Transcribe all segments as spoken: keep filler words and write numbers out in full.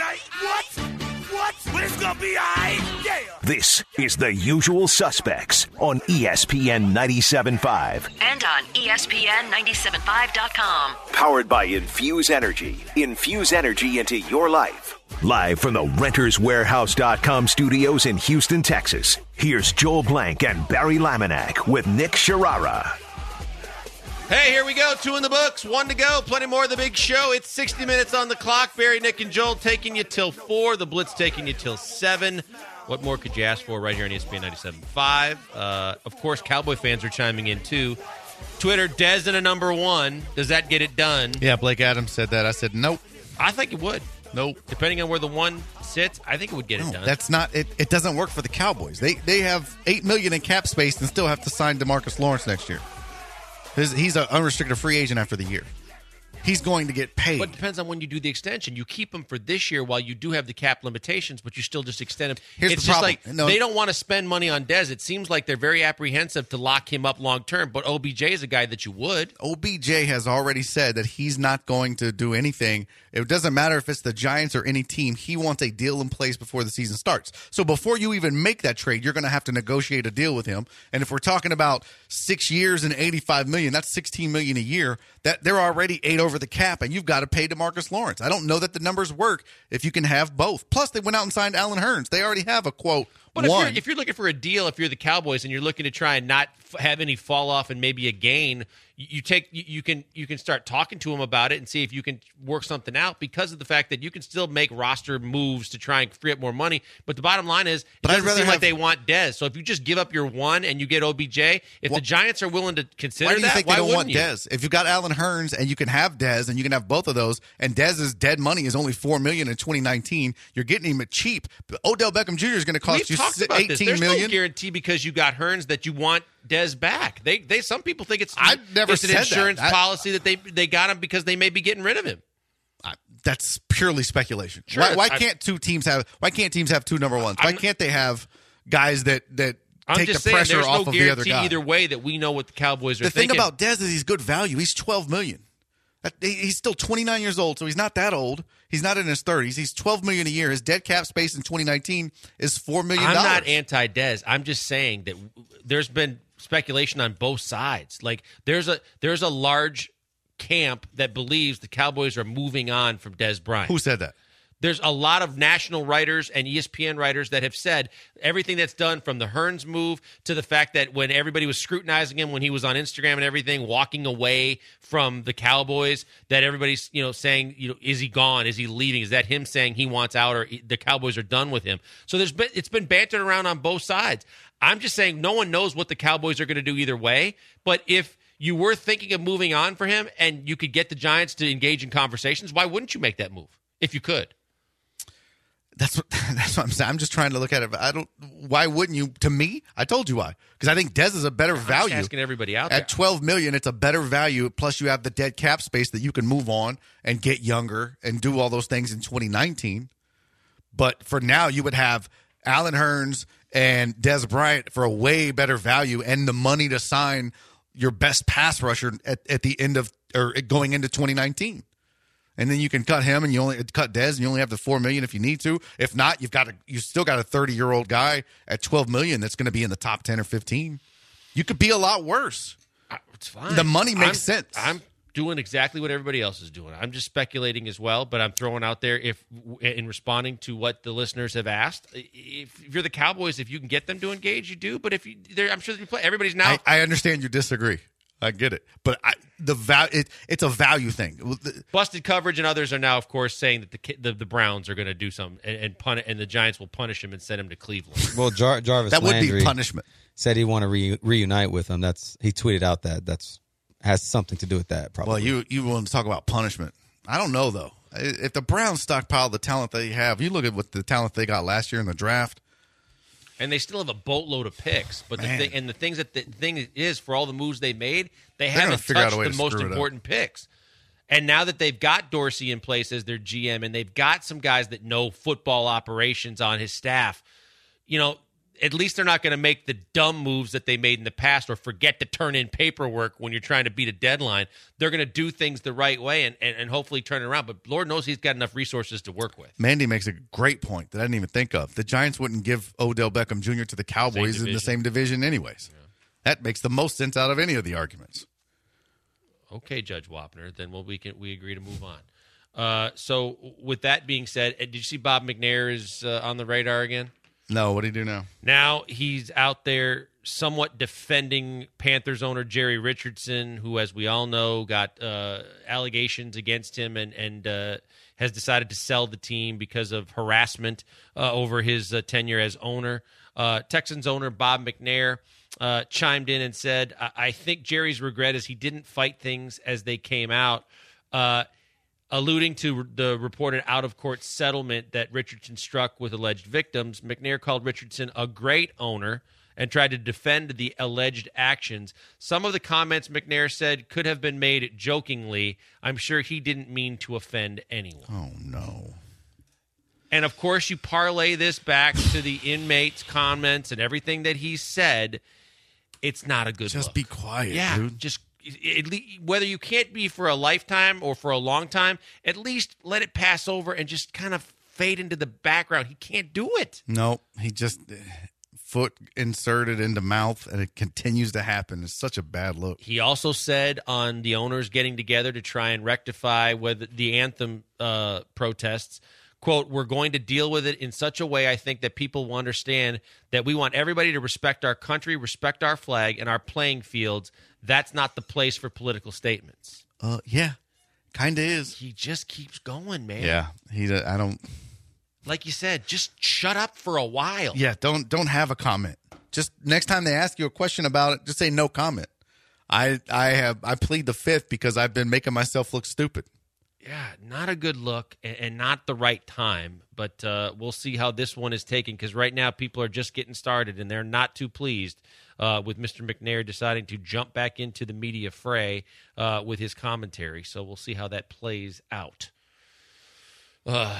alright? What? What? But it's gonna be alright? Yeah. This is The Usual Suspects on E S P N ninety-seven point five. And on E S P N ninety-seven point five dot com. Powered by Infuse Energy. Infuse energy into your life. Live from the Renters Warehouse dot com studios in Houston, Texas. Here's Joel Blank and Barry Laminack with Nick Sharara. Hey, here we go. Two in the books, one to go. Plenty more of the big show. It's sixty minutes on the clock. Barry, Nick, and Joel taking you till four. The Blitz taking you till seven. What more could you ask for right here on E S P N ninety-seven point five? Uh, of course, Cowboy fans are chiming in, too. Twitter, Dez in a number one. Does that get it done? Yeah, Blake Adams said that. I said, nope. I think it would. Nope. Depending on where the one sits, I think it would get no, it done. That's not it. It doesn't work for the Cowboys. They they have eight million dollars in cap space and still have to sign DeMarcus Lawrence next year. His, he's an unrestricted free agent after the year. He's going to get paid. But it depends on when you do the extension. You keep him for this year while you do have the cap limitations, but you still just extend him. Here's it's the just problem. like No. they don't want to spend money on Dez. It seems like they're very apprehensive to lock him up long term, but O B J is a guy that you would. O B J has already said that he's not going to do anything. It doesn't matter if it's the Giants or any team. He wants a deal in place before the season starts. So before you even make that trade, you're going to have to negotiate a deal with him. And if we're talking about six years and eighty-five million dollars, that's sixteen million dollars a year. That they're already eight over the cap, and you've got to pay DeMarcus Lawrence. I don't know that the numbers work if you can have both. Plus, they went out and signed Allen Hurns. They already have a quote. But if one. you're, if you're looking for a deal, if you're the Cowboys and you're looking to try and not f- have any fall off and maybe a gain, you, you take you, you can you can start talking to him about it and see if you can work something out because of the fact that you can still make roster moves to try and free up more money. But the bottom line is, it But I'd doesn't rather seem have- like they want Dez. So if you just give up your one and you get O B J, if Well, the Giants are willing to consider Why do you that, think why they don't wouldn't want you? Dez? If you've got Allen Hurns and you can have Dez and you can have both of those, and Dez's dead money is only four million dollars in twenty nineteen, you're getting him at cheap. But Odell Beckham Junior is going to cost We've you talked about this. eighteen There's million no guarantee because you got Hurns that you want Dez back. They they some people think it's I've never it's an said insurance that. I- policy that they they got him because they may be getting rid of him. That's purely speculation. Sure, why why I- can't two teams have? Why can't teams have two number ones? Why I'm- can't they have guys that that I'm take just the saying pressure there's off no of the other guarantee guy? either way that we know what the Cowboys are The thing thinking. about Dez is he's good value. He's twelve million. That- he- He's still twenty-nine years old, so he's not that old. He's not in his thirties. He's twelve million a year. His dead cap space in twenty nineteen is four million I'm dollars. not anti-Dez. I'm just saying that there's been speculation on both sides. Like there's a there's a large camp that believes the Cowboys are moving on from Dez Bryant. Who said that? There's a lot of national writers and E S P N writers that have said everything that's done from the Hurns move to the fact that when everybody was scrutinizing him when he was on Instagram and everything, walking away from the Cowboys, that everybody's, you know, saying, you know, is he gone? Is he leaving? Is that him saying he wants out or the Cowboys are done with him? So there's been, it's been bantered around on both sides. I'm just saying no one knows what the Cowboys are going to do either way. But if you were thinking of moving on for him and you could get the Giants to engage in conversations, why wouldn't you make that move if you could? That's what that's what I'm saying. I'm just trying to look at it. I don't. Why wouldn't you? To me, I told you why. Because I think Dez is a better I'm just value. asking everybody out there. At twelve million, it's a better value. Plus, you have the dead cap space that you can move on and get younger and do all those things in twenty nineteen. But for now, you would have Allen Hurns and Dez Bryant for a way better value and the money to sign your best pass rusher at, at the end of or going into twenty nineteen. And then you can cut him, and you only cut Dez, and you only have the four million if you need to. If not, you've got a you still got a thirty year old guy at twelve million that's going to be in the top ten or fifteen. You could be a lot worse. It's fine. The money makes I'm, sense. I'm doing exactly what everybody else is doing. I'm just speculating as well, but I'm throwing out there if in responding to what the listeners have asked. If, if you're the Cowboys, if you can get them to engage, you do. But if you, I'm sure you play. Everybody's now. I, I understand you disagree. I get it, but I, the val it, it's a value thing. Busted coverage and others are now, of course, saying that the the, the Browns are going to do something and and, pun- and the Giants will punish him and send him to Cleveland. Well, Jar- Jarvis that would Landry be punishment. Said he want to re- reunite with him. That's he tweeted out that that's has something to do with that. Probably. Well, you you want to talk about punishment? I don't know though. If the Browns stockpile the talent they have, you look at what the talent they got last year in the draft. And they still have a boatload of picks, but the Man. thing and the things that the thing is for all the moves they made, they They're haven't gonna figure out touched a way the to most screw it up. important picks. And now that they've got Dorsey in place as their G M, and they've got some guys that know football operations on his staff, you know, at least they're not going to make the dumb moves that they made in the past or forget to turn in paperwork when you're trying to beat a deadline. They're going to do things the right way and, and, and hopefully turn it around. But Lord knows he's got enough resources to work with. Mandy makes a great point that I didn't even think of. The Giants wouldn't give Odell Beckham Junior to the Cowboys in the same division anyways. Yeah. That makes the most sense out of any of the arguments. Okay, Judge Wapner, then we'll, we can we agree to move on. Uh, so with that being said, did you see Bob McNair is uh, on the radar again? No, what do you do now? Now he's out there somewhat defending Panthers owner Jerry Richardson, who, as we all know, got uh, allegations against him and, and uh, has decided to sell the team because of harassment uh, over his uh, tenure as owner. Uh, Texans owner Bob McNair uh, chimed in and said, I-, I think Jerry's regret is he didn't fight things as they came out. Uh, Alluding to the reported out-of-court settlement that Richardson struck with alleged victims, McNair called Richardson a great owner and tried to defend the alleged actions. Some of the comments McNair said could have been made jokingly. I'm sure he didn't mean to offend anyone. Oh, no. And, of course, you parlay this back to the inmates' comments and everything that he said. It's not a good Just look. be quiet, yeah, dude. just At least, whether you can't be for a lifetime or for a long time, at least let it pass over and just kind of fade into the background. He can't do it. No, he just foot inserted into mouth, and it continues to happen. It's such a bad look. He also said on the owners getting together to try and rectify whether the anthem uh, protests, quote, we're going to deal with it in such a way I think that people will understand that we want everybody to respect our country, respect our flag, and our playing fields. That's not the place for political statements. Uh, yeah, kind of is. He just keeps going, man. Yeah, he. I don't. Like you said, just shut up for a while. Yeah, don't don't have a comment. Just next time they ask you a question about it, just say no comment. I I have I plead the fifth because I've been making myself look stupid. Yeah, not a good look and, and not the right time. But uh, we'll see how this one is taken because right now people are just getting started and they're not too pleased uh, with Mister McNair deciding to jump back into the media fray uh, with his commentary. So we'll see how that plays out. Uh,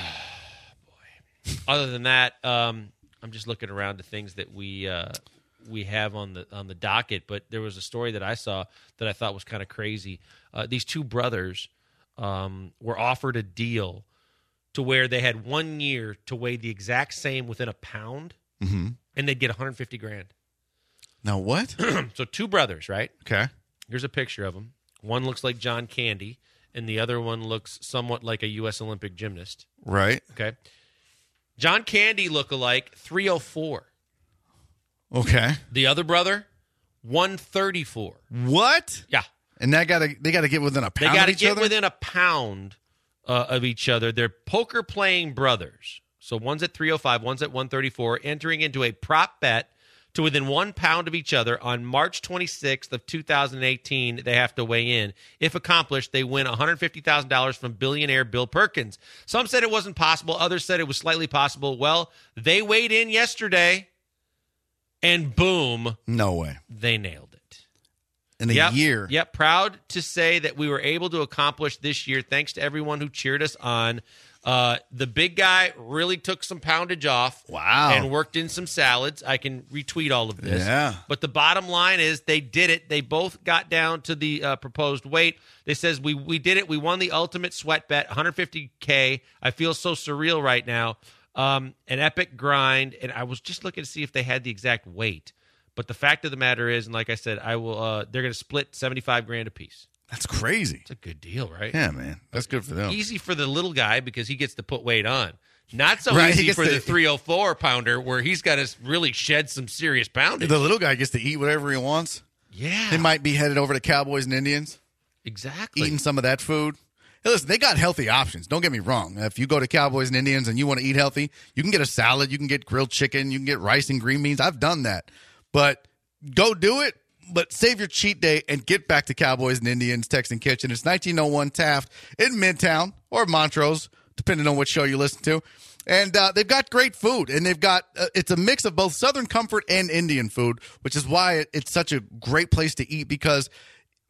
boy. Other than that, um, I'm just looking around to things that we uh, we have on the on the docket. But there was a story that I saw that I thought was kind of crazy. Uh, these two brothers um, were offered a deal to where they had one year to weigh the exact same within a pound, mm-hmm. and they'd get one hundred fifty grand. Now what? So two brothers, right? Okay. Here's a picture of them. One looks like John Candy, and the other one looks somewhat like a U S Olympic gymnast. Right. Okay. John Candy look-alike, three oh four. Okay. The other brother, one thirty-four. What? Yeah. And that got to they got to get within a pound. They got to of each get other? within a pound uh, of each other. They're poker-playing brothers. So one's at three oh five, one's at one thirty-four, entering into a prop bet to within one pound of each other on March twenty-sixth of two thousand eighteen. They have to weigh in. If accomplished, they win one hundred fifty thousand dollars from billionaire Bill Perkins. Some said it wasn't possible. Others said it was slightly possible. Well, they weighed in yesterday, and boom. No way. They nailed it. In a yep, year. Yep. Proud to say that we were able to accomplish this year thanks to everyone who cheered us on. Uh, the big guy really took some poundage off. Wow. And worked in some salads. I can retweet all of this. Yeah. But the bottom line is they did it. They both got down to the uh, proposed weight. They says, we we did it. We won the ultimate sweat bet, one hundred fifty K. I feel so surreal right now. Um, an epic grind. And I was just looking to see if they had the exact weight. But the fact of the matter is, and like I said, I will. Uh, they're going to split seventy-five grand apiece. That's crazy. It's a good deal, right? Yeah, man. That's good for them. Easy for the little guy because he gets to put weight on. Not so Right, he easy gets for to- the three oh four pounder where he's got to really shed some serious poundage. The little guy gets to eat whatever he wants. Yeah. He might be headed over to Cowboys and Indians, Exactly. eating some of that food. Hey, listen, they got healthy options. Don't get me wrong. If you go to Cowboys and Indians and you want to eat healthy, you can get a salad, you can get grilled chicken, you can get rice and green beans. I've done that. But go do it, but save your cheat day and get back to Cowboys and Indians Texan Kitchen. It's nineteen oh one Taft in Midtown or Montrose, depending on what show you listen to. And uh, they've got great food, and they've got uh, it's a mix of both Southern comfort and Indian food, which is why it, it's such a great place to eat because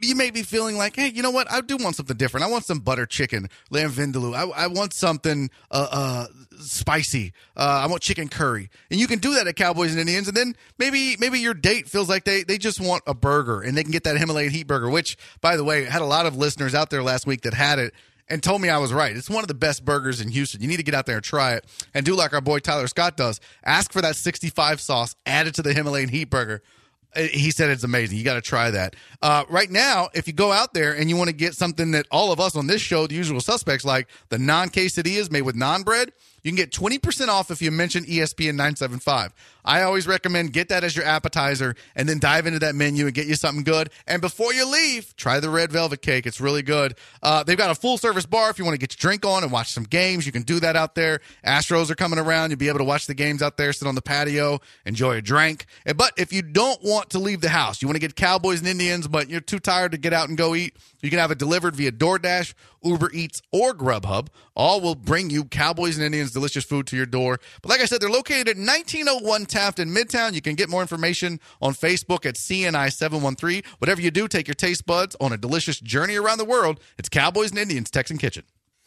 you may be feeling like, hey, you know what? I do want something different. I want some butter chicken, lamb vindaloo. I, I want something uh, uh, spicy. Uh, I want chicken curry. And you can do that at Cowboys and Indians. And then maybe maybe your date feels like they, they just want a burger, and they can get that Himalayan heat burger, which, by the way, had a lot of listeners out there last week that had it and told me I was right. It's one of the best burgers in Houston. You need to get out there and try it and do like our boy Tyler Scott does. Ask for that sixty-five sauce, add it to the Himalayan heat burger. He said it's amazing. You got to try that. Uh, right now, if you go out there and you want to get something that all of us on this show, the usual suspects, like the non-quesadillas made with naan bread, you can get twenty percent off if you mention E S P N nine seventy-five. I always recommend get that as your appetizer and then dive into that menu and get you something good. And before you leave, try the red velvet cake. It's really good. Uh, they've got a full-service bar if you want to get your drink on and watch some games. You can do that out there. Astros are coming around. You'll be able to watch the games out there, sit on the patio, enjoy a drink. But if you don't want to leave the house, you want to get Cowboys and Indians, but you're too tired to get out and go eat, you can have it delivered via DoorDash, Uber Eats, or Grubhub. All will bring you Cowboys and Indians delicious food to your door. But like I said, they're located at nineteen oh one Taft in Midtown. You can get more information on Facebook at C N I seven one three. Whatever you do, take your taste buds on a delicious journey around the world. It's Cowboys and Indians Texan Kitchen.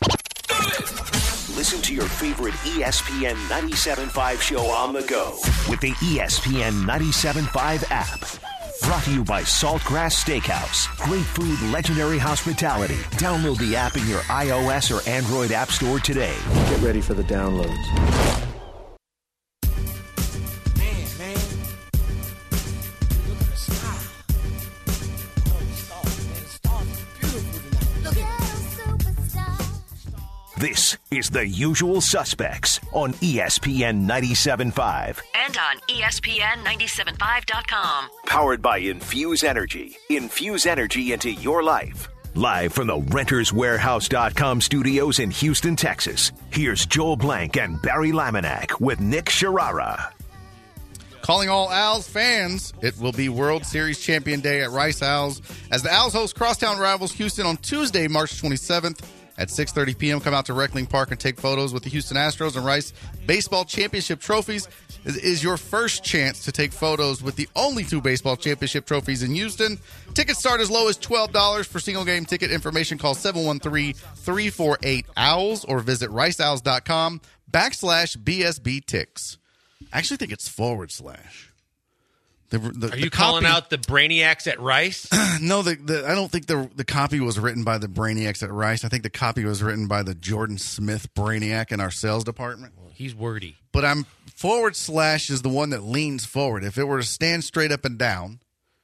Listen to your favorite E S P N ninety-seven point five show on the go with the E S P N ninety-seven point five app. Brought to you by Saltgrass Steakhouse. Great food, legendary hospitality. Download the app in your iOS or Android app store today. Get ready for the downloads. Man, man. Look at the sky. Oh, the stars, man. The stars are beautiful tonight. Look at This is The Usual Suspects on E S P N ninety-seven point five. And on E S P N ninety-seven point five dot com. Powered by Infuse Energy. Infuse energy into your life. Live from the Renters Warehouse dot com studios in Houston, Texas. Here's Joel Blank and Barry Laminack with Nick Sharara. Calling all Owls fans, it will be World Series Champion Day at Rice Owls as the Owls host crosstown rivals Houston on Tuesday, March twenty-seventh. At six thirty p.m., come out to Reckling Park and take photos with the Houston Astros and Rice baseball championship trophies. This is your first chance to take photos with the only two baseball championship trophies in Houston. Tickets start as low as twelve dollars. For single game ticket information, call seven one three, three four eight, owls or visit rice owls dot com backslash B S B ticks. I actually think it's forward slash. The, the, Are you the calling copy, out the brainiacs at Rice? No, the, the, I don't think the the copy was written by the brainiacs at Rice. I think the copy was written by the Jordan Smith brainiac in our sales department. Well, he's wordy. But I'm forward slash is the one that leans forward. If it were to stand straight up and down,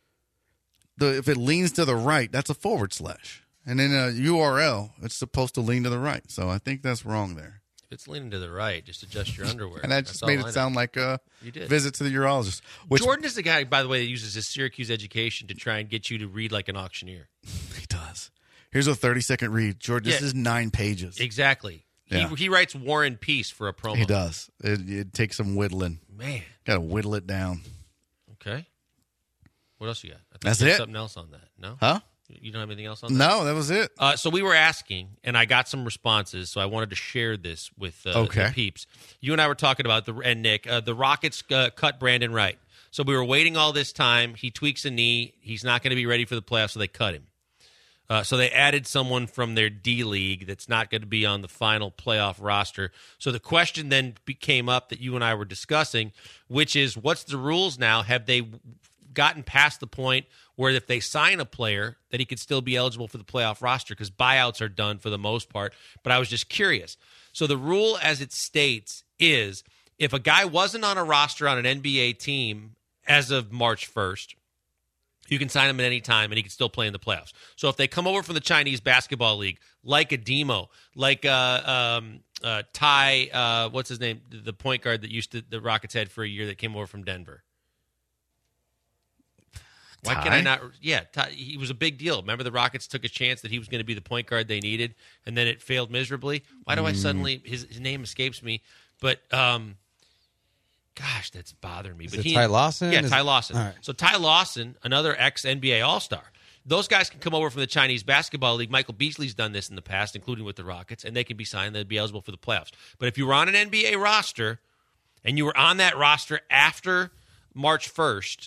the if it leans to the right, that's a forward slash. And in a U R L, it's supposed to lean to the right. So I think that's wrong there. If it's leaning to the right, just adjust your underwear. And that That's just made all I it know. sound like a You did. visit to the urologist. Which Jordan is the guy, by the way, that uses his Syracuse education to try and get you to read like an auctioneer. he does. Here's a thirty-second read. Jordan, this Yeah. is nine pages. Exactly. Yeah. He, he writes War and Peace for a promo. He does. It, it takes some whittling. Man. Got to whittle it down. Okay. What else you got? I think That's you had it. Something else on that? No. Huh? You don't have anything else on that? No, that was it. Uh, so we were asking, and I got some responses, so I wanted to share this with uh, Okay. the peeps. You and I were talking about, the and Nick, uh, the Rockets uh, cut Brandon Wright. So we were waiting all this time. He tweaks a knee. He's not going to be ready for the playoffs, so they cut him. Uh, so they added someone from their D-League that's not going to be on the final playoff roster. So the question then be- came up that you and I were discussing, which is, what's the rules now? Have they gotten past the point where if they sign a player that he could still be eligible for the playoff roster, because buyouts are done for the most part? But I was just curious. So the rule as it states is if a guy wasn't on a roster on an N B A team as of March first, you can sign him at any time, and he can still play in the playoffs. So if they come over from the Chinese Basketball League, like a Demo, like uh, um, uh, Ty, uh, what's his name, the point guard that used to the Rockets had for a year that came over from Denver. Why can Ty? I not? Yeah, Ty, he was a big deal. Remember the Rockets took a chance that he was going to be the point guard they needed, and then it failed miserably. Why do Mm. I suddenly his, his name escapes me? But um, gosh, that's bothering me. Is but it he, Ty Lawson? Yeah, Is- Ty Lawson. All right. So Ty Lawson, another ex-N B A All-Star. Those guys can come over from the Chinese Basketball League. Michael Beasley's done this in the past, including with the Rockets, and they can be signed. They'd be eligible for the playoffs. But if you were on an N B A roster and you were on that roster after March first,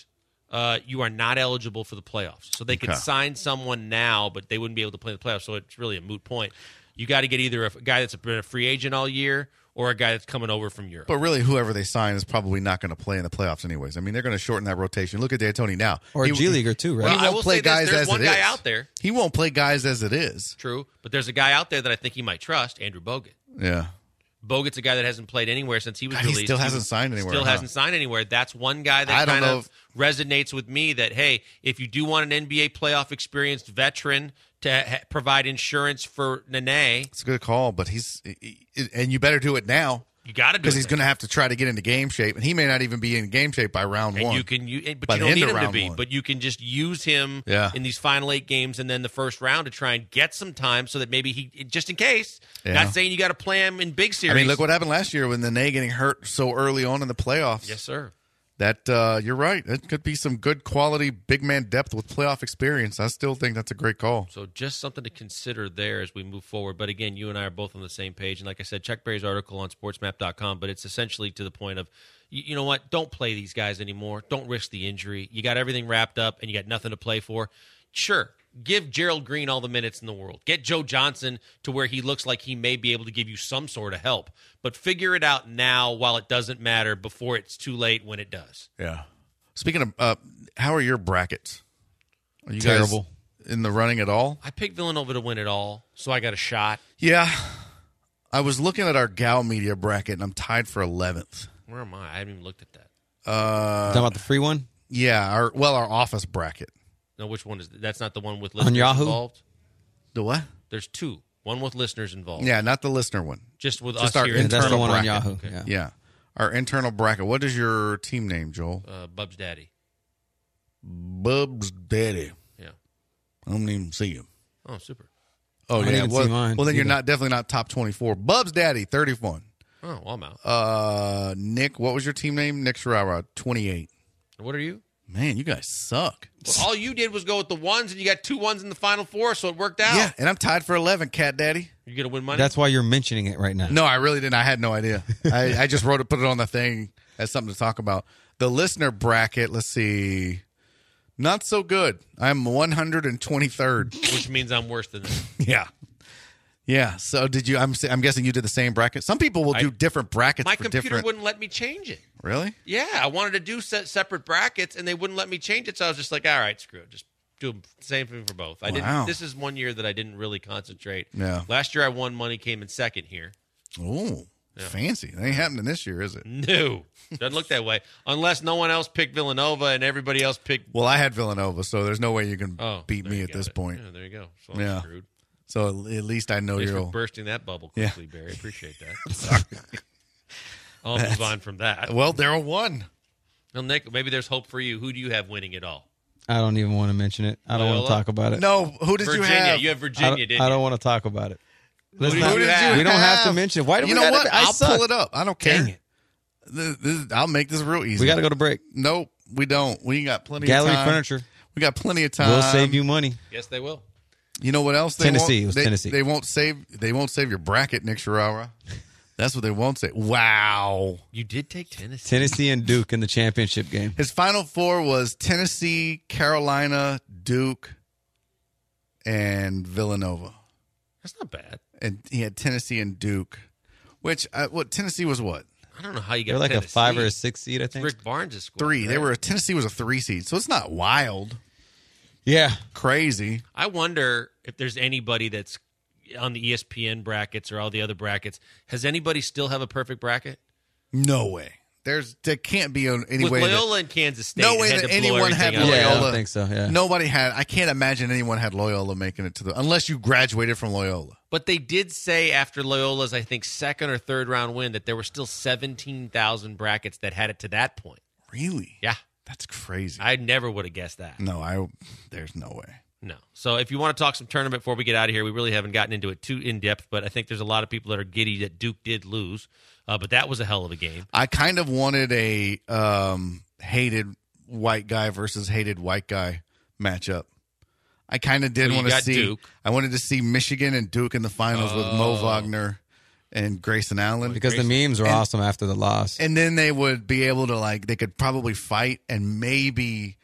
uh, you are not eligible for the playoffs. So they could Okay. sign someone now, but they wouldn't be able to play in the playoffs. So it's really a moot point. You got to get either a guy that's been a free agent all year or a guy that's coming over from Europe. But really, whoever they sign is probably not going to play in the playoffs anyways. I mean, they're going to shorten that rotation. Look at D'Antoni now. Or a He- G Leaguer too, He right? Well, I won't will play say this, guys there's as one it guy is. out there. He won't play guys as it is. True, but there's a guy out there that I think he might trust, Andrew Bogut. Yeah. Bogut's a guy that hasn't played anywhere since he was God, he released. still He hasn't signed anywhere, Still huh? hasn't signed anywhere. That's one guy I that don't kind know of resonates with me that, hey, if you do want an N B A playoff experienced veteran to ha- provide insurance for Nene, It's a good call, but he's and you better do it now you got to do it. because he's then. going to have to try to get into game shape, and he may not even be in game shape by round And one. you can, you, but By you the don't end need of him to round be. one. But you can just use him Yeah. in these final eight games and then the first round to try and get some time so that maybe he, just in case. Yeah. Not saying you got to play him in big series. I mean, look what happened last year when the Nene getting hurt so early on in the playoffs. Yes, sir. That uh, you're right. It could be some good quality big man depth with playoff experience. I still think that's a great call. So just something to consider there as we move forward. But again, you and I are both on the same page. And like I said, check Barry's article on sports map dot com. But it's essentially to the point of, you, you know what? Don't play these guys anymore. Don't risk the injury. You got everything wrapped up and you got nothing to play for. Sure, give Gerald Green all the minutes in the world. Get Joe Johnson to where he looks like he may be able to give you some sort of help. But figure it out now while it doesn't matter before it's too late when it does. Yeah. Speaking of, uh, how are your brackets? Are you Terrible. guys in the running at all? I picked Villanova to win it all, so I got a shot. Yeah. I was looking at our Gal Media bracket, and I'm tied for eleventh. Where am I? I haven't even looked at that. Talking about the free one? Yeah, our well, our office bracket. No, which one is that's not the one with On listeners Yahoo? involved? The what? There's two. One with listeners involved. Yeah, not the listener one. Just with Just us our here. Yeah, in that's the internal one on bracket. Yahoo. Okay. Yeah. Yeah. Our internal bracket. What is your team name, Joel? uh, Bub's daddy. Bub's Daddy. Yeah. I don't even see him. Oh, super. Oh, I didn't yeah. even Well, see mine well, then you're either. not definitely not top twenty-four. Bub's Daddy, thirty-one. Oh, well, I'm out. Uh, Nick, what was your team name? Nick Sherrara, twenty-eight. What are you? Man, you guys suck. Well, all you did was go with the ones, and you got two ones in the final four, so it worked out. Yeah, and I'm tied for eleven, Cat Daddy. You're going to win money? That's why you're mentioning it right now. No, I really didn't. I had no idea. I, I just wrote it, put it on the thing as something to talk about. The listener bracket, let's see. Not so good. I'm one hundred twenty-third. Which means I'm worse than that. Yeah. Yeah. So did you, I'm, I'm guessing you did the same bracket. Some people will do I- different brackets My for computer different. wouldn't let me change it. Really? Yeah, I wanted to do se- separate brackets, and they wouldn't let me change it, so I was just like, all right, screw it. Just do the same thing for both. I Wow. didn't. This is one year that I didn't really concentrate. Yeah. Last year I won money, came in second here. Oh, fancy. That ain't happening this year, is it? No, doesn't look that way unless no one else picked Villanova and everybody else picked. Well, I had Villanova, so there's no way you can Oh, beat there me you at got this it. point. Yeah, there you go. So I'm Yeah. screwed. So at least I know Thanks you're for old. bursting that bubble Yeah. quickly, Barry. Appreciate that. I'll move on from that. Well, Daryl won. Well, Nick, maybe there's hope for you. Who do you have winning it all? I don't even want to mention it. I don't want Loyola? to talk about it. No, who did Virginia. you have? You have I Virginia, don't, didn't I you? don't want to talk about it. Let's did not- you have? We don't have to mention it. Why do you we know gotta- what? I I'll suck. pull it up. I don't care. Dang it. This- this- I'll make this real easy. We got to go to break. Nope, we don't. We got plenty Gallery of time. Furniture. We got plenty of time. We'll save you money. Yes, they will. You know what else? They Tennessee. Won't, It was they, Tennessee. They won't save. They won't save your bracket, Nick Sherrara. That's what they won't say. Wow. You did take Tennessee. Tennessee and Duke in the championship game. His final four was Tennessee, Carolina, Duke, and Villanova. That's not bad. And he had Tennessee and Duke, which uh, what Tennessee was what I don't know how you got They're like Tennessee. a five or a six seed, I think. Rick Barnes' squad. three. They right? were Tennessee was a three seed, so it's not wild, Yeah. crazy. I wonder if there's anybody that's on the E S P N brackets or all the other brackets. Has anybody still have a perfect bracket? No way. There's there can't be any With way. that- Loyola and Kansas State. No it way had that to blow anyone had everything out. Yeah, I Loyola. don't think so, yeah. Nobody had. I can't imagine anyone had Loyola making it to the unless you graduated from Loyola. But they did say after Loyola's, I think, second or third round win that there were still seventeen thousand brackets that had it to that point. Really? Yeah. That's crazy. I never would have guessed that. no, I. There's no way. No. So if you want to talk some tournament before we get out of here, we really haven't gotten into it too in depth, but I think there's a lot of people that are giddy that Duke did lose. Uh, but that was a hell of a game. I kind of wanted a um, hated white guy versus hated white guy matchup. I kind of did Well, you want to got see. Duke. I wanted to see Michigan and Duke in the finals with Mo Wagner and Grayson Allen. Because the memes were And- awesome after the loss. And then they would be able to, like, they could probably fight and maybe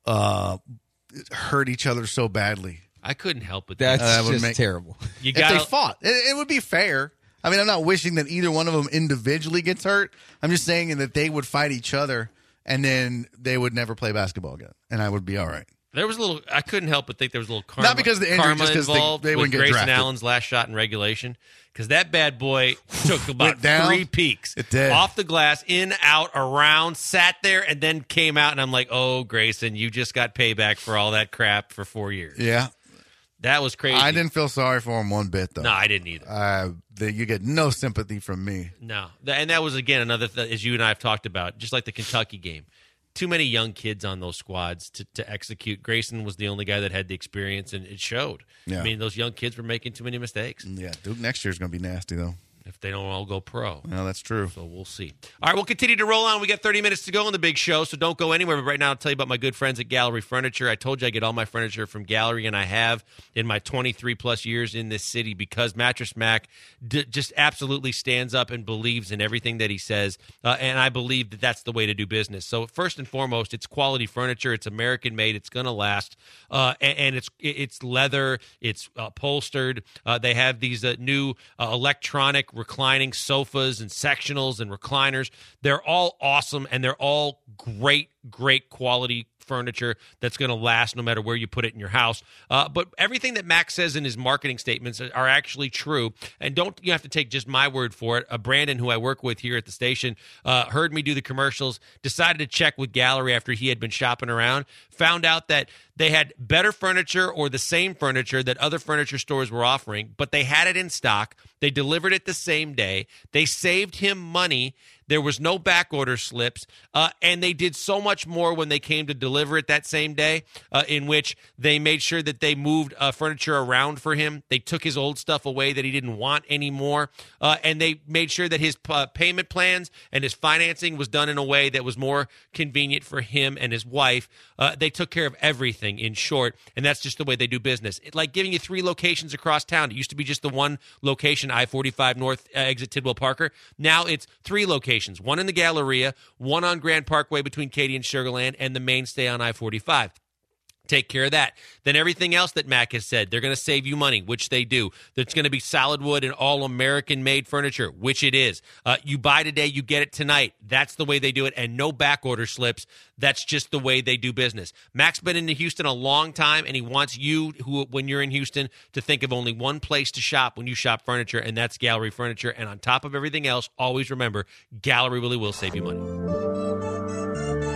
uh, hurt each other so badly. I couldn't help it. That's Uh, that would just make- terrible. You If they got fought, it, it would be fair. I mean, I'm not wishing that either one of them individually gets hurt. I'm just saying that they would fight each other, and then they would never play basketball again, and I would be all right. There was a little. I couldn't help but think there was a little karma. Not because of the injury, karma just 'cause they- involved they with wouldn't get Grayson drafted. Allen's last shot in regulation. Because that bad boy took about Went down. three peaks. It did. Off the glass, in, out, around, sat there, and then came out. And I'm like, oh, Grayson, you just got payback for all that crap for four years. Yeah, That was crazy. I didn't feel sorry for him one bit though. No, I didn't either. Uh, the, you get no sympathy from me. No. Th- And that was, again, another thing, as you and I have talked about, just like the Kentucky game. Too many young kids on those squads to, to execute. Grayson was the only guy that had the experience, and it showed. Yeah. I mean, those young kids were making too many mistakes Yeah, Duke next year's going to be nasty though. if they don't all go pro. No, that's true. So we'll see. All right, we'll continue to roll on. We got thirty minutes to go on the big show, so don't go anywhere. But right now, I'll tell you about my good friends at Gallery Furniture. I told you I get all my furniture from Gallery, and I have in my twenty-three plus years in this city because Mattress Mac d- just absolutely stands up and believes in everything that he says, uh, and I believe that that's the way to do business. So first and foremost, it's quality furniture. It's American made. It's going to last, uh, and, and it's it's leather. It's upholstered. Uh, they have these uh, new uh, electronic reclining sofas and sectionals and recliners. They're all awesome, and they're all great, great quality furniture that's going to last no matter where you put it in your house. Uh, but everything that Max says in his marketing statements are actually true. And don't you have to take just my word for it. Uh, Brandon, who I work with here at the station, uh, heard me do the commercials, decided to check with Gallery after he had been shopping around, found out that they had better furniture or the same furniture that other furniture stores were offering, but they had it in stock. They delivered it the same day. They saved him money. There was no back order slips, uh, and they did so much more when they came to deliver it that same day, uh, in which they made sure that they moved uh, furniture around for him. They took his old stuff away that he didn't want anymore, uh, and they made sure that his uh, payment plans and his financing was done in a way that was more convenient for him and his wife. Uh, they took care of everything, in short, and that's just the way they do business. It, like giving you three locations across town. It used to be just the one location, I forty-five North, uh, exit Tidwell Parker. Now it's three locations. One in the Galleria, one on Grand Parkway between Katy and Sugar Land, and the mainstay on I forty-five. Take care of that. Then everything else that Mac has said, they're going to save you money, which they do. It's going to be solid wood and all American-made furniture, which it is. Uh, you buy today, you get it tonight. That's the way they do it, and no back order slips. That's just the way they do business. Mac's been in Houston a long time, and he wants you, who, when you're in Houston, to think of only one place to shop when you shop furniture, and that's Gallery Furniture. And on top of everything else, always remember, Gallery really will save you money.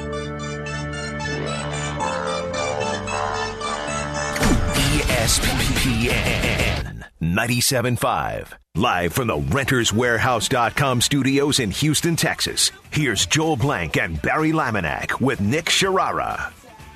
E S P N ninety-seven point five. Live from the Renters Warehouse dot com studios in Houston, Texas. Here's Joel Blank and Barry Laminack with Nick Sharara.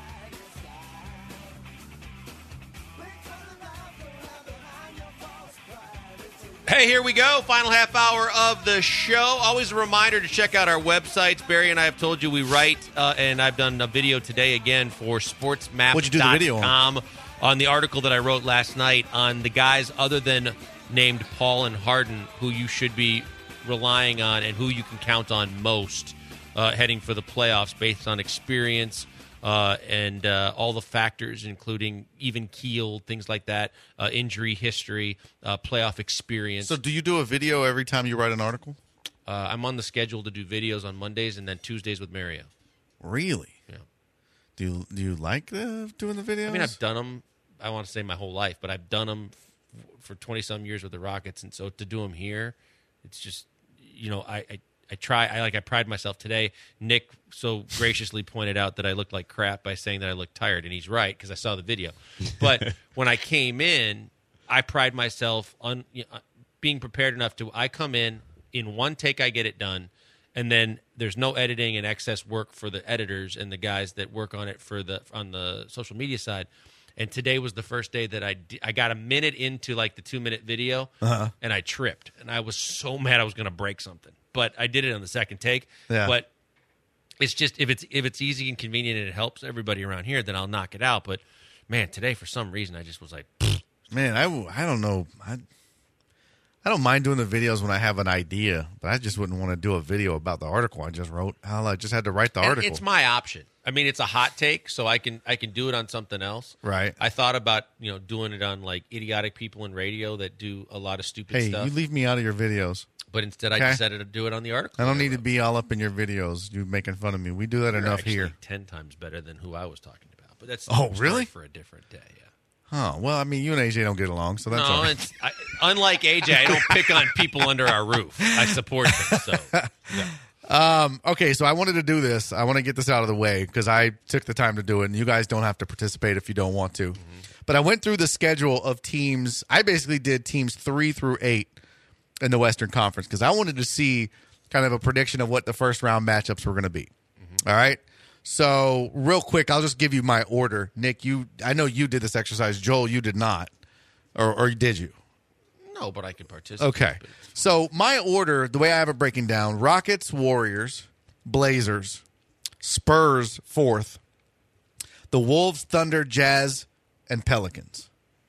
Hey, here we go. Final half hour of the show. Always a reminder to check out our websites. Barry and I have told you we write, uh, and I've done a video today again for sports map dot com. What'd you do the video on? On the article that I wrote last night on the guys other than named Paul and Harden who you should be relying on and who you can count on most uh, heading for the playoffs based on experience uh, and uh, all the factors, including even keel, things like that, uh, injury history, uh, playoff experience. So, do you do a video every time you write an article? Uh, I'm on the schedule to do videos on Mondays and then Tuesdays with Mario. Really? Yeah. Do you do you like uh, doing the videos? I mean, I've done them. I want to say my whole life, but I've done them f- for twenty some years with the Rockets, and so to do them here, it's just, you know, I, I, I try. I like. I pride myself today. Nick so graciously pointed out that I looked like crap by saying that I looked tired, and he's right because I saw the video. But when I came in, I pride myself on you know, being prepared enough to. I come in in one take, I get it done. And then there's no editing and excess work for the editors and the guys that work on it for the on the social media side. And today was the first day that I, d- I got a minute into like the two minute video uh-huh. and I tripped. And I was so mad I was going to break something. But I did it on the second take. Yeah. But it's just if it's if it's easy and convenient and it helps everybody around here, then I'll knock it out. But man, today for some reason I just was like, man, I, I don't know. I I don't mind doing the videos when I have an idea, but I just wouldn't want to do a video about the article I just wrote. Hell, I just had to write the And article. it's my option. I mean, it's a hot take, so I can I can do it on something else. Right. I thought about you know doing it on like idiotic people in radio that do a lot of stupid Hey, stuff. you leave me out of your videos. But instead, Okay. I decided to do it on the article. I don't that need to wrote. be all up in your videos. You making fun of me. We do that You're enough actually here. ten times better than who I was talking about. But that's Oh, a story really? for a different day. Yeah. Oh, well, I mean, you and A J don't get along, so that's all No, right. it's I, unlike A J. I don't pick on people under our roof. I support them. So Um, okay, so I wanted to do this. I want to get this out of the way because I took the time to do it, and you guys don't have to participate if you don't want to. Mm-hmm. But I went through the schedule of teams. I basically did teams three through eight in the Western Conference because I wanted to see kind of a prediction of what the first round matchups were going to be. Mm-hmm. All right. So real quick, I'll just give you my order. Nick, you, I know you did this exercise. Joel, you did not, or or did you? no, but I can participate. Okay. So my order, the way I have it breaking down: Rockets, Warriors, Blazers, Spurs fourth, the Wolves, Thunder, Jazz, and Pelicans.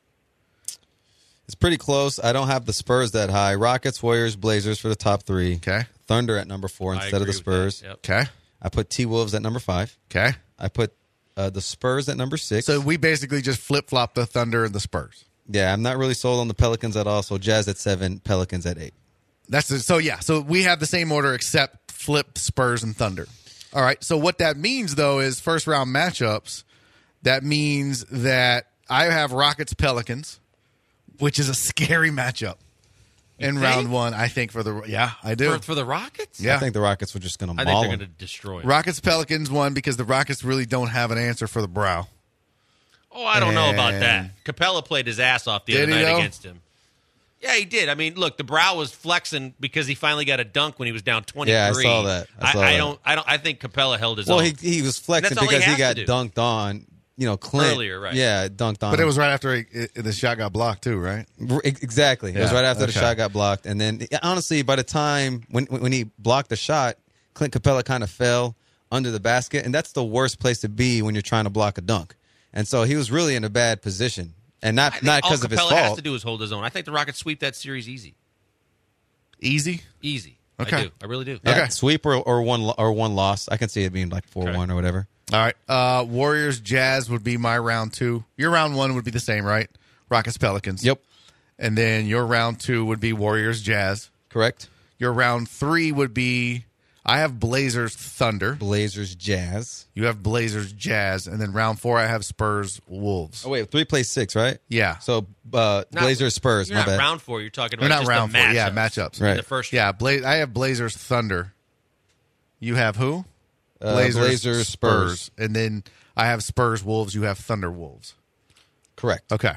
It's pretty close. I don't have the Spurs that high. Rockets, Warriors, Blazers for the top three. Okay. Thunder at number four I instead of the agree with Spurs. that. Yep. Okay. I put T-Wolves at number five. Okay. I put uh, the Spurs at number six. So we basically just flip flop the Thunder and the Spurs. yeah, I'm not really sold on the Pelicans at all. So Jazz at seven, Pelicans at eight. That's the, so yeah. So we have the same order except flip Spurs and Thunder. All right. So what that means though is first round matchups. That means that I have Rockets Pelicans, which is a scary matchup in think? round one. I think for the yeah I do. For, for the Rockets? Yeah. I think the Rockets were just going to I think maul they're them. going to destroy it. Rockets Pelicans one because the Rockets really don't have an answer for the brow. Oh, I don't know about And- that. Capella played his ass off the Did other he, night though? against him. Yeah, he did. I mean, look, the brow was flexing because he finally got a dunk when he was down twenty-three. Yeah, I saw that. I saw I, that. don't. I don't. I think Capella held his Well, own. he he was flexing That's all he because he, has got to do. dunked on. You know, Clint Earlier, right. Yeah, dunked on. But it him. was right after he, it, the shot got blocked too, right? R- Exactly. It was Yeah, right after the okay. shot got blocked, and then honestly, by the time when when he blocked the shot, Clint Capella kind of fell under the basket, and that's the worst place to be when you're trying to block a dunk. And so he was really in a bad position, and I not think not all because of his Capella has fault. to do is hold his own. I think the Rockets sweep that series easy. Easy. Easy. Okay. I do. I really do. Yeah, Okay. sweep or, or one lo- or one loss. I can see it being like four Okay. one or whatever. All right. Uh, Warriors Jazz would be my round two. Your round one would be the same, right? Rockets Pelicans. Yep, And then your round two would be Warriors Jazz. correct. Your round three would be I have Blazers Thunder. Blazers Jazz. You have Blazers Jazz, and then round four I have Spurs Wolves. Oh wait, three plays six, right? Yeah. So uh, Not- Blazers Spurs. You're My not bad. round four. You're talking Or about not just round the four. matchups. Yeah, matchups. Right. The first. Yeah, Bla- I have Blazers Thunder. You have who? Uh, Blazers Spurs. And then I have Spurs Wolves. You have Thunder Wolves. Correct. Okay.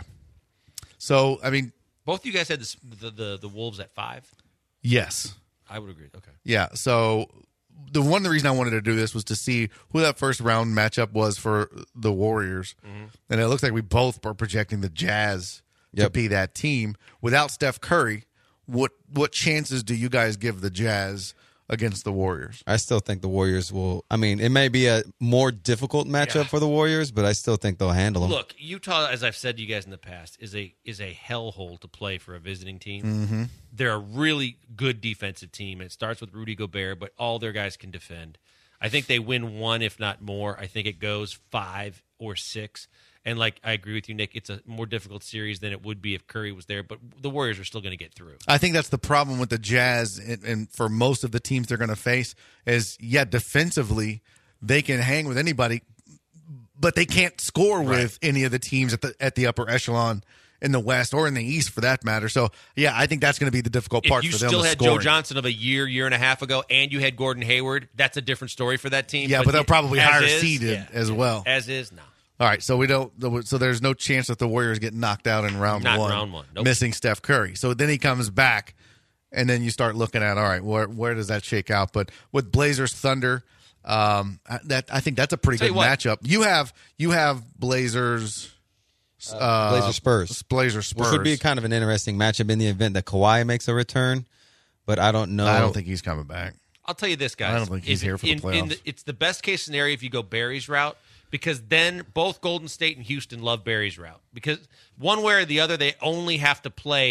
So, I mean, Both of you guys had the, the the the Wolves at five. yes. I would agree. Okay. Yeah. So the one of the reason I wanted to do this was to see who that first round matchup was for the Warriors. Mm-hmm. And it looks like we both are projecting the Jazz to Yep. be that team. Without Steph Curry, what what chances do you guys give the Jazz against the Warriors? I still think the Warriors will. I mean, it may be a more difficult matchup Yeah. for the Warriors, but I still think they'll handle them. Look, Utah, as I've said to you guys in the past, is a is a hellhole to play for a visiting team. Mm-hmm. They're a really good defensive team. It starts with Rudy Gobert, but all their guys can defend. I think they win one, if not more. I think it goes five or six. And like I agree with you, Nick, it's a more difficult series than it would be if Curry was there. But the Warriors are still going to get through. I think that's the problem with the Jazz, and, and for most of the teams they're going to face is, yeah, defensively they can hang with anybody, but they can't score with any of the teams at the at the upper echelon in the West or in the East, for that matter. So, yeah, I think that's going to be the difficult part If you for them. still is had scoring. Joe Johnson of a year, year and a half ago, and you had Gordon Hayward, that's a different story for that team. Yeah, but they'll it- probably as higher is, seeded yeah. as well. As is, no. All right, so we don't. So there's no chance that the Warriors get knocked out in round Not one, round one, nope. missing Steph Curry. So then he comes back, and then you start looking at, all right, where where does that shake out? But with Blazers Thunder, um, that I think that's a pretty Tell good you what. matchup. You have you have Blazers, uh, Blazers Spurs. Blazers Spurs. Which would be kind of an interesting matchup in the event that Kawhi makes a return, but I don't know. I don't think he's coming back. I'll tell you this, guys. I don't think he's If- here for the in- playoffs. in the- it's the best case scenario if you go Barry's route, because then both Golden State and Houston love Barry's route. Because one way or the other, they only have to play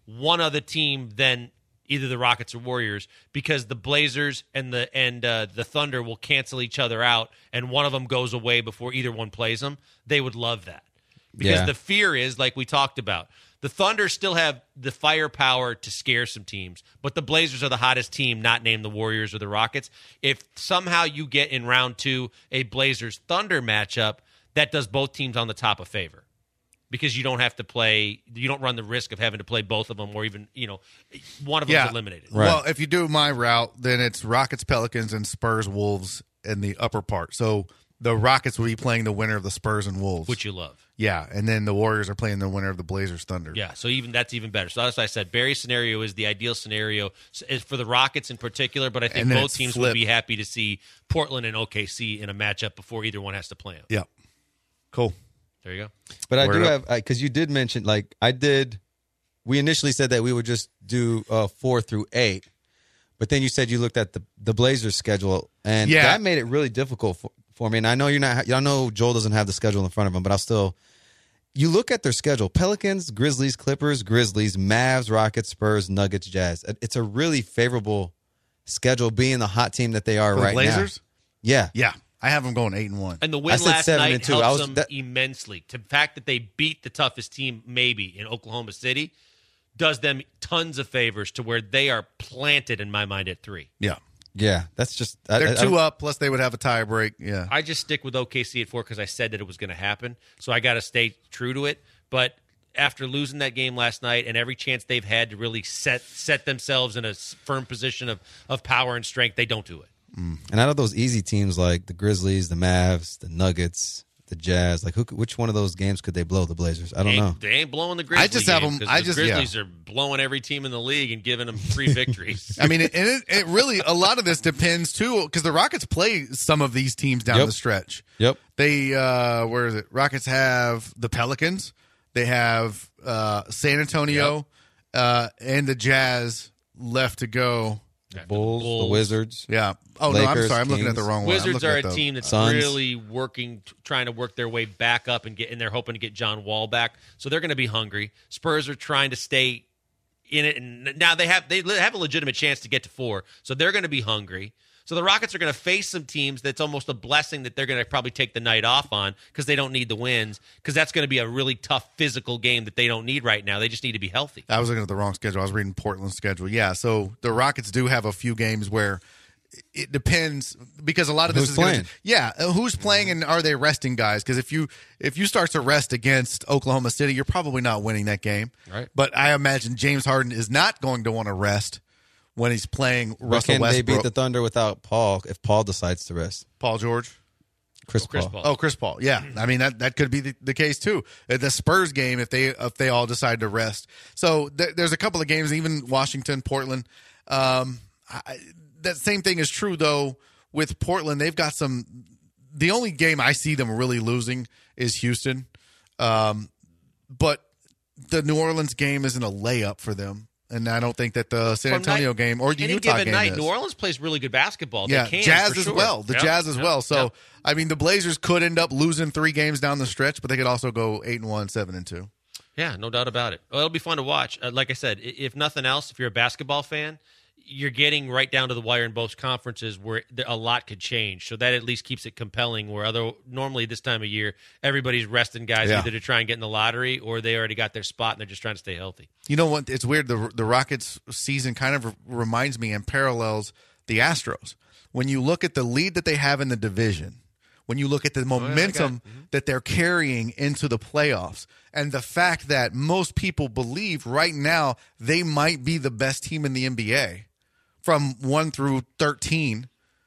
one other team than either the Rockets or Warriors, because the Blazers and the and uh, the Thunder will cancel each other out, and one of them goes away before either one plays them. They would love that, because Yeah. the fear is, like we talked about, the Thunder still have the firepower to scare some teams, but the Blazers are the hottest team, not named the Warriors or the Rockets. If somehow you get in round two a Blazers-Thunder matchup, that does both teams on the top a favor, because you don't have to play, you don't run the risk of having to play both of them, or even, you know, one of them Yeah. is eliminated. Right. Well, if you do my route, then it's Rockets, Pelicans, and Spurs, Wolves in the upper part. So the Rockets will be playing the winner of the Spurs and Wolves. Which you love. Yeah, and then the Warriors are playing the winner of the Blazers, Thunder. Yeah, so even that's even better. So that's why I said Barry's scenario is the ideal scenario for the Rockets in particular, but I think And then both it's teams would flipped. be happy to see Portland and O K C in a matchup before either one has to play them. Yep. Cool. There you go. But I Word do up. have, because you did mention, like, I did, we initially said that we would just do uh, four through eight, but then you said you looked at the, the Blazers schedule, and Yeah. that made it really difficult for, for me. And I know you're not, I know Joel doesn't have the schedule in front of him, but I'll still, you look at their schedule: Pelicans, Grizzlies, Clippers, Grizzlies, Mavs, Rockets, Spurs, Nuggets, Jazz. It's a really favorable schedule, being the hot team that they are For the right Blazers? now. Yeah. Yeah, I have them going eight and one. And the I win said last seven night and two. I helps was- them that- immensely. The fact that they beat the toughest team maybe in Oklahoma City does them tons of favors to where they are planted in my mind at three. Yeah. Yeah. That's just, I- They're I- two I- up, plus they would have a tie break. Yeah. I just stick with O K C at four because I said that it was going to happen. So I got to stay true to it. But after losing that game last night and every chance they've had to really set set themselves in a s- firm position of, of power and strength, they don't do it. And out of those easy teams like the Grizzlies, the Mavs, the Nuggets, the Jazz, like who, which one of those games could they blow the Blazers? I don't They know. ain't, they ain't blowing the Grizzlies. I just have game, them- 'cause I the just- yeah. Grizzlies are blowing every team in the league and giving them three victories. I mean, it, and it, it really, a lot of this depends, too, because the Rockets play some of these teams down Yep. the stretch. Yep. They, uh, where is it? Rockets have the Pelicans. They have uh, San Antonio uh, and the Jazz left to go. The Bulls, the Bulls. Wizards. Yeah. Oh, no, I'm Lakers, sorry. I'm looking at the Kings. wrong one. I'm Wizards looking are at a the- team that's Suns. really working, t- trying to work their way back up and get, and they're hoping to get John Wall back. So they're going to be hungry. Spurs are trying to stay in it, and now they have they have a legitimate chance to get to four. So they're going to be hungry. So the Rockets are going to face some teams that's almost a blessing that they're going to probably take the night off on because they don't need the wins, because that's going to be a really tough physical game that they don't need right now. They just need to be healthy. I was looking at the wrong schedule. I was reading Portland's schedule. Yeah, so the Rockets do have a few games where it depends, because a lot of this Who's is gonna- playing? yeah, uh, who's playing and are they resting guys? Because if you if you start to rest against Oklahoma City, you're probably not winning that game. Right. But I imagine James Harden is not going to want to rest when he's playing But Russell can they Westbrook, beat the Thunder without Paul if Paul decides to rest? Paul George. Chris, Chris Paul. Paul. Oh, Chris Paul. Yeah, I mean that that could be the, the case too. At the Spurs game, if they if they all decide to rest, so th- there's a couple of games, even Washington, Portland. Um, I, that same thing is true though with Portland. They've got some. The only game I see them really losing is Houston, um, but the New Orleans game isn't a layup for them. And I don't think that the San From Antonio night- game or the any Utah given game night, is. New Orleans plays really good basketball. They Yeah, can, Jazz for as sure. well. The Yep, Jazz as yep, well. So yep. I mean, the Blazers could end up losing three games down the stretch, but they could also go eight and one, seven and two. Yeah, no doubt about it. Well, it'll be fun to watch. Uh, like I said, i- if nothing else, if you're a basketball fan, you're getting right down to the wire in both conferences where there- a lot could change. So that at least keeps it compelling. Where other normally this time of year, everybody's resting guys Yeah. either to try and get in the lottery or they already got their spot and they're just trying to stay healthy. You know what? It's weird. The the Rockets season kind of reminds me and parallels the Astros. When you look at the lead that they have in the division, when you look at the momentum that they're carrying into the playoffs, and the fact that most people believe right now they might be the best team in the N B A from one through thirteen,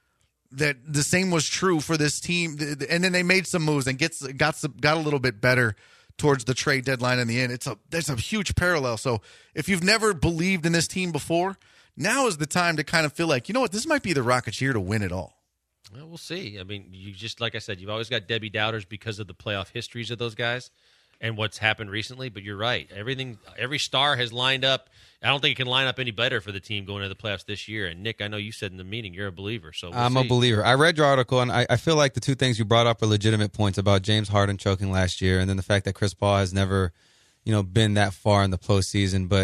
that the same was true for this team. And then they made some moves and gets got some, got a little bit better towards the trade deadline in the end. It's a there's a huge parallel. So if you've never believed in this team before, now is the time to kind of feel like, you know what, this might be the Rockets' year to win it all. Well, we'll see. I mean, you just like I said, you've always got Debbie Doubters because of the playoff histories of those guys and what's happened recently. But you're right. Everything, every star has lined up. I don't think it can line up any better for the team going into the playoffs this year. And Nick, I know you said in the meeting you're a believer. So we'll I'm see. a believer. I read your article, and I, I feel like the two things you brought up are legitimate points about James Harden choking last year, and then the fact that Chris Paul has never, you know, been that far in the postseason. But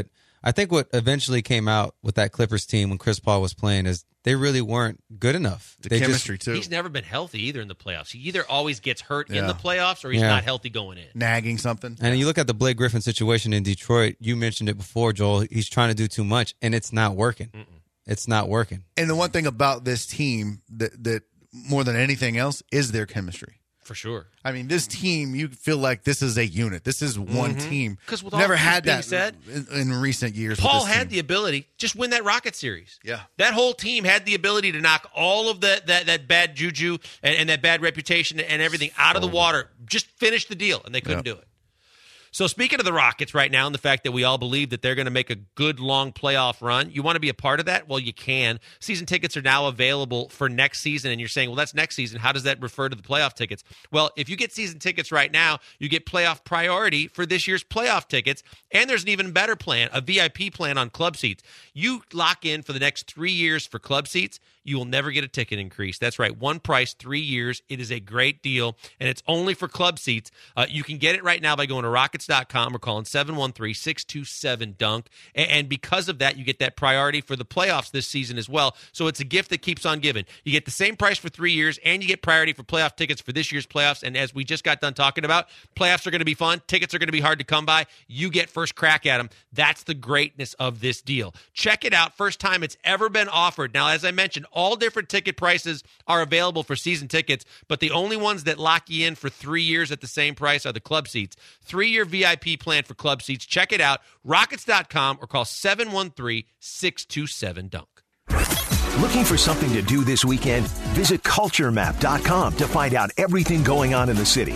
I think what eventually came out with that Clippers team when Chris Paul was playing is they really weren't good enough. The they chemistry, just, too. He's never been healthy either in the playoffs. He either always gets hurt in Yeah. the playoffs or he's Yeah. not healthy going in. Nagging something. And you look at the Blake Griffin situation in Detroit. You mentioned it before, Joel. He's trying to do too much, and it's not working. Mm-mm. It's not working. And the one thing about this team that, that more than anything else is their chemistry. For sure. I mean, this team, you feel like this is a unit. This is one team. 'Cause with all never this had being that said, in, in recent years. with Paul this had team. the ability just win that Rocket series. Yeah. That whole team had the ability to knock all of that that, that bad juju and, and that bad reputation and everything out of the water. Just finish the deal, and they couldn't Yep. do it. So speaking of the Rockets right now and the fact that we all believe that they're going to make a good, long playoff run, you want to be a part of that? Well, you can. Season tickets are now available for next season, and you're saying, well, that's next season. How does that refer to the playoff tickets? Well, if you get season tickets right now, you get playoff priority for this year's playoff tickets, and there's an even better plan, a V I P plan on club seats. You lock in for the next three years for club seats. You will never get a ticket increase. That's right. One price, three years. It is a great deal, and it's only for club seats. Uh, you can get it right now by going to rockets dot com or calling seven one three, six two seven, D U N K. And, and because of that, you get that priority for the playoffs this season as well. So it's a gift that keeps on giving. You get the same price for three years, and you get priority for playoff tickets for this year's playoffs. And as we just got done talking about, playoffs are going to be fun. Tickets are going to be hard to come by. You get first crack at them. That's the greatness of this deal. Check it out. First time it's ever been offered. Now, as I mentioned, all different ticket prices are available for season tickets, but the only ones that lock you in for three years at the same price are the club seats. Three-year V I P plan for club seats. Check it out. rockets dot com or call seven one three, six two seven, D U N K. Looking for something to do this weekend? Visit culture map dot com to find out everything going on in the city.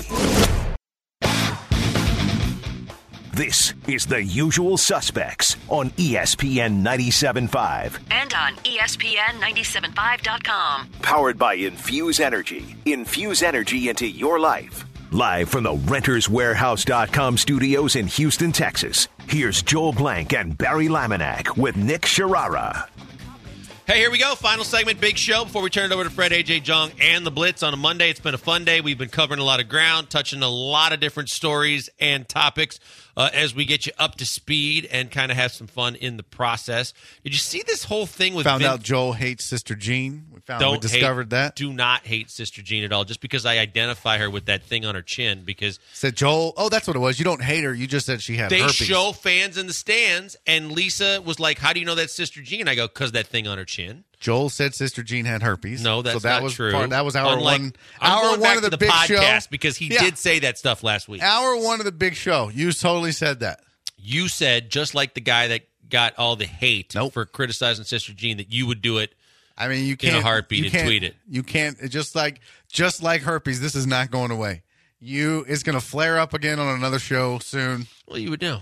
This is The Usual Suspects on E S P N ninety-seven point five. And on E S P N ninety-seven point five dot com. Powered by Infuse Energy. Infuse energy into your life. Live from the renters warehouse dot com studios in Houston, Texas. Here's Joel Blank and Barry Laminack with Nick Sharara. Hey, here we go. Final segment, big show. Before we turn it over to Fred, A J. Jong, and the Blitz on a Monday. It's been a fun day. We've been covering a lot of ground, touching a lot of different stories and topics uh, as we get you up to speed and kind of have some fun in the process. Did you see this whole thing with Found Vin- out Joel hates Sister Jean. We found we Don't discovered hate, that. Do not hate Sister Jean at all, just because I identify her with that thing on her chin, because Said Joel, oh, that's what it was. You don't hate her. You just said she had they herpes. show fans in the stands, and Lisa was like, how do you know that's Sister Jean? I go, because that thing on her chin. Joel said Sister Jean had herpes. No, that's so that not was true. Part, that was our Unlike, one. I'm our going one back of the, to the big podcast show because he Yeah. did say that stuff last week. Our one of the big show. You totally said that. You said, just like the guy that got all the hate Nope. for criticizing Sister Jean, that you would do it. I mean, you In a can't heartbeat you and can't, tweet it. You can't. It's just like just like herpes. This is not going away. You it's going to flare up again on another show soon. Well, you would know.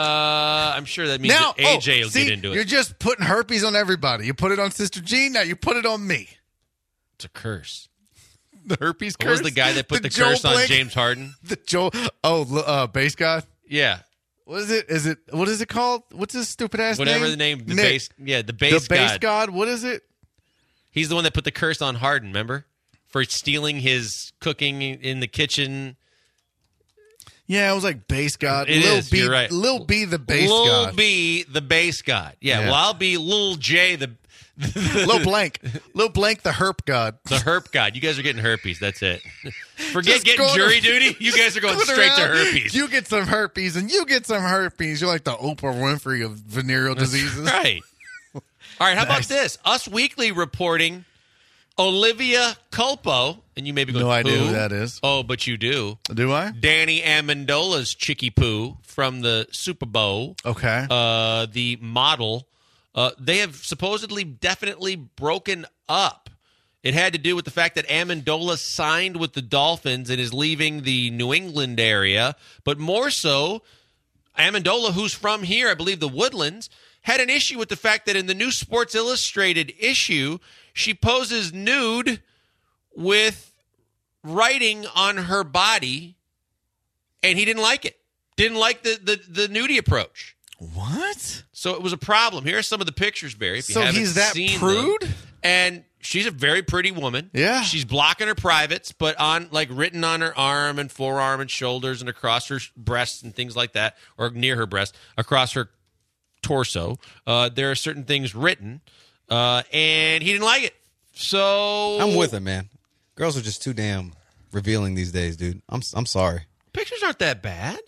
Uh, I'm sure that means Now, that A J oh, will see, get into You're it. just putting herpes on everybody. You put it on Sister Jean. Now you put it on me. It's a curse. The herpes What curse. was the guy that put the, Joel curse on Blake- James Harden? The Joel. Oh, uh, base god. Yeah. What is it? Is it what is it called? What's his stupid ass name? Whatever the name, the Nick. base, yeah, the base, the base god. god. What is it? He's the one that put the curse on Harden, remember? For stealing his cooking in the kitchen. Yeah, it was like base god. It Lil is, B, you're right. Lil B, the base Lil god. B, the base god. Yeah, Yeah. well, I'll be Lil J, the Lil Blank. Lil Blank, the herp god. the herp god. You guys are getting herpes. That's it. Forget Just getting going jury ar- duty. You guys are going Going straight to around, herpes. You get some herpes, and you get some herpes. You're like the Oprah Winfrey of venereal diseases. Right. All right, how about Nice. this? Us Weekly reporting Olivia Culpo, and you may be going, No idea who who that is. Oh, but you do. Do I? Danny Amendola's Chicky Poo from the Super Bowl. Okay. Uh, the model. Uh, they have supposedly definitely broken up. It had to do with the fact that Amendola signed with the Dolphins and is leaving the New England area. But more so, Amendola, who's from here, I believe the Woodlands, had an issue with the fact that in the new Sports Illustrated issue, she poses nude with writing on her body, and he didn't like it. Didn't like the, the, the nudie approach. What? So it was a problem. Here are some of the pictures, Barry. If you So haven't he's that seen prude? them. And she's a very pretty woman. Yeah. She's blocking her privates, but on like written on her arm and forearm and shoulders and across her breasts and things like that, or near her breast, across her torso. Uh, there are certain things written, uh, and he didn't like it. So I'm with him, man. Girls are just too damn revealing these days, dude. I'm I'm sorry. Pictures aren't that bad.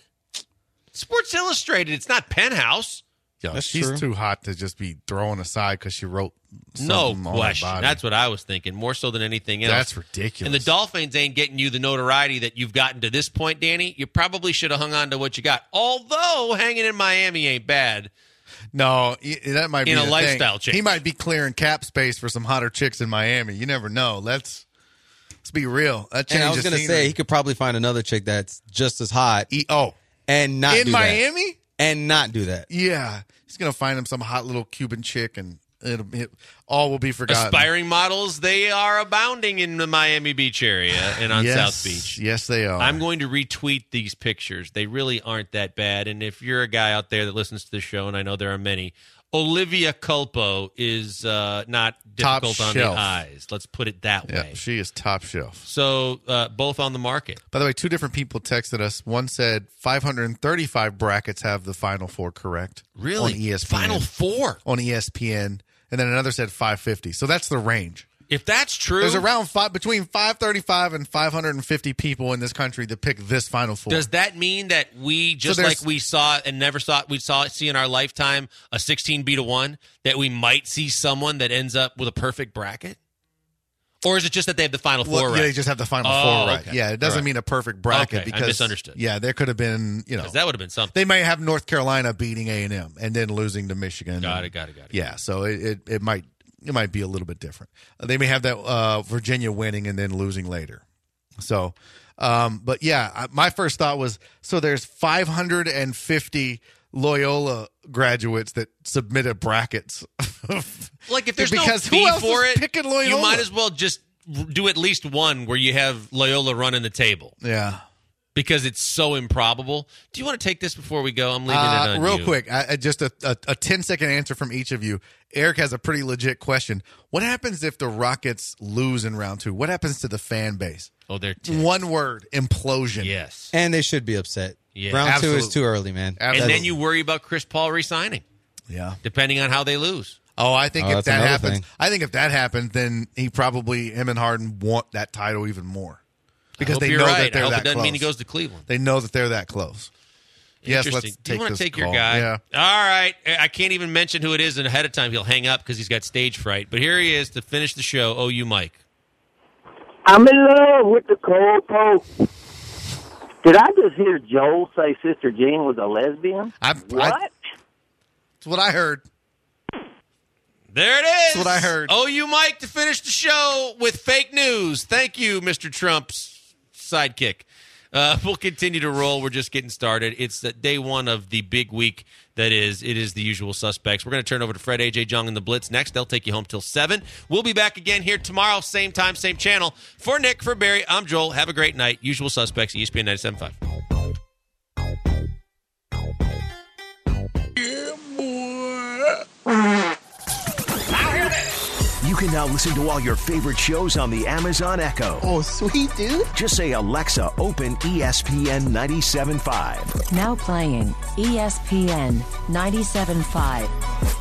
Sports Illustrated. It's not Penthouse. Yo, That's she's true. too hot to just be thrown aside because she wrote No something on her question. body. That's what I was thinking, more so than anything else. That's ridiculous. And the Dolphins ain't getting you the notoriety that you've gotten to this point, Danny. You probably should have hung on to what you got. Although hanging in Miami ain't bad. No, y- that might be In a the lifestyle thing. change. He might be clearing cap space for some hotter chicks in Miami. You never know. Let's let's be real. That And I was changes gonna scenery. say he could probably find another chick that's just as hot E- oh, and not in do that. Miami? and not do that. Yeah, he's gonna find him some hot little Cuban chick, and it'll it, all will be forgotten. Aspiring models, they are abounding in the Miami Beach area and on yes, South Beach. Yes, they are. I'm going to retweet these pictures. They really aren't that bad. And if you're a guy out there that listens to the show, and I know there are many, Olivia Culpo is uh, not Top difficult on shelf. the eyes. Let's put it that Yeah, way. she is top shelf. So uh, both on the market. By the way, two different people texted us. One said five hundred thirty-five brackets have the Final Four correct. Really? On E S P N. Final Four. On E S P N. And then another said five fifty. So that's the range. If that's true, There's around five, between five thirty-five and five hundred fifty people in this country that pick this Final Four. does that mean that we, just So there's- like we saw and never saw, we saw see in our lifetime a sixteen B to one, that we might see someone that ends up with a perfect bracket? Or is it just that they have the Final Four Well, right? yeah, they just have the Final Oh, Four right. okay. Yeah, it doesn't All right. mean a perfect bracket Okay, I because misunderstood. Yeah, there could have been, you know, 'Cause that would have been something. they might have North Carolina beating A and M and then losing to Michigan. Got and- it, got it, got it. Yeah, so it, it, it might it might be a little bit different. Uh, They may have that uh, Virginia winning and then losing later. So, um, but yeah, I, my first thought was so there's five hundred fifty Loyola graduates that submitted brackets. Like if there's Because no who fee else for is it, picking you Loyola? might as well just do at least one where you have Loyola running the table yeah. because it's so improbable. Do you want to take this before we go? I'm leaving Uh, it on real you. quick, I, I just a, a, a ten second answer from each of you. Eric has a pretty legit question. What happens if the Rockets lose in round two? What happens to the fan base? Oh, they're ticked. One word: implosion. Yes. And they should be upset. Yeah. Round two Absolutely. is too early, man. And Absolutely. then you worry about Chris Paul resigning, Yeah. depending on how they lose. Oh, I think Oh, if that's that another happens, thing. I think if that happens, then he probably him and Harden want that title even more because I hope they you're know right. that they're I hope that it doesn't close. mean he goes to Cleveland. They know that they're that close. Yes, let's Interesting. take Do you want this to take your call. guy? Yeah. All right. I can't even mention who it is, and ahead of time he'll hang up because he's got stage fright. But here he is to finish the show. Oh, you, Mike. I'm in love with the cold poke. Did I just hear Joel say Sister Jean was a lesbian? I, What? I, that's what I heard. There it is. That's what I heard. Oh, you, Mike, to finish the show with fake news. Thank you, Mister Trump's sidekick. Uh, we'll continue to roll. We're just getting started. It's the day one of the big week that is. It is the usual suspects. We're going to turn over to Fred, A J, Jung, and the Blitz next. They'll take you home till seven. We'll be back again here tomorrow, same time, same channel. For Nick, for Barry, I'm Joel. Have a great night. Usual suspects, E S P N ninety-seven point five. You can now listen to all your favorite shows on the Amazon Echo. Oh, sweet, dude. Just say, Alexa, open E S P N ninety-seven point five. Now playing E S P N ninety-seven point five.